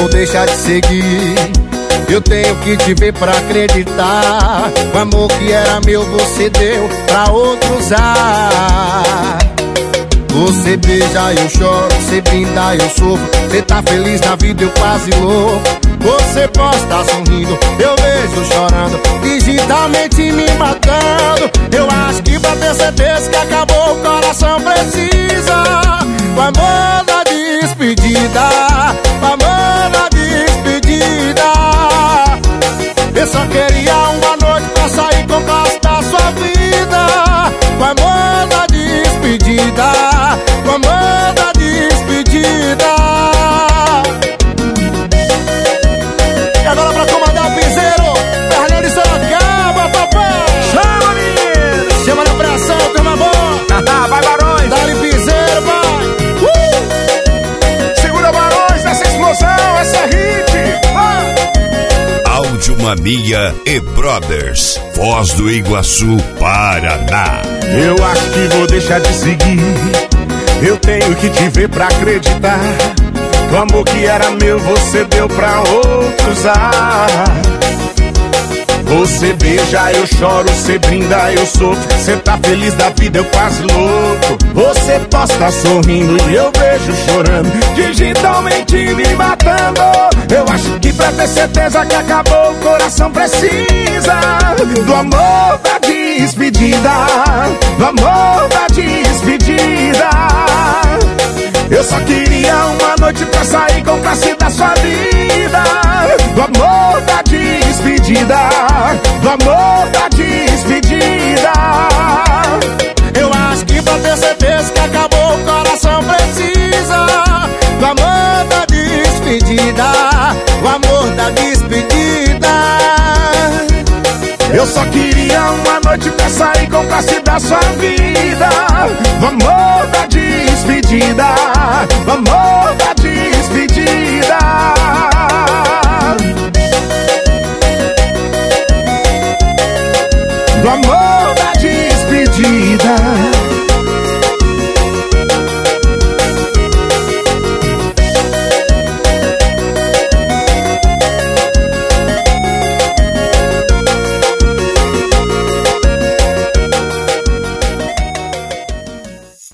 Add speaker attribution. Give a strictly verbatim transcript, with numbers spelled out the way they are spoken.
Speaker 1: vou deixar de seguir. Eu tenho que te ver pra acreditar. O amor que era meu você deu pra outro usar. Você beija, eu choro, você brinda, eu sofro. Você tá feliz na vida, eu quase louco. Você posta sorrindo, eu vejo chorando, digitalmente me matando. Eu acho que pra ter certeza que acabou, o coração precisa do amor da despedida, do amor da despedida. Eu só queria uma noite pra sair com o resto da sua vida. Do amor da despedida, do amor da despedida. E agora pra comandar o piseiro, Fernando de Sorocaba, papai.
Speaker 2: Chama, menino!
Speaker 1: Chama na pressão, turma boa.
Speaker 2: Vai, Barões!
Speaker 1: Dá-lhe piseiro, vai.
Speaker 2: Uh! Segura, Barões, essa explosão, essa é hit! Vai!
Speaker 3: Áudio Mania e Brothers, Foz do Iguaçu, Paraná.
Speaker 2: Eu acho que vou deixar de seguir. Eu tenho que te ver pra acreditar. O amor que era meu você deu pra outros usar. Você beija, eu choro, você brinda, eu sofro. Você tá feliz da vida, eu quase louco. Você posta sorrindo e eu vejo chorando, digitalmente me matando. Eu acho que pra ter certeza que acabou, o coração precisa do amor da despedida, do amor da despedida. Eu só queria uma noite pra sair com o classe da sua vida. Do amor da despedida, do amor da despedida.
Speaker 1: Eu acho que pra ter certeza que acabou, o coração precisa do amor da despedida, o amor da despedida.
Speaker 2: Eu só queria uma noite pra sair com o classe da sua vida. Do amor da despedida, do amor da despedida.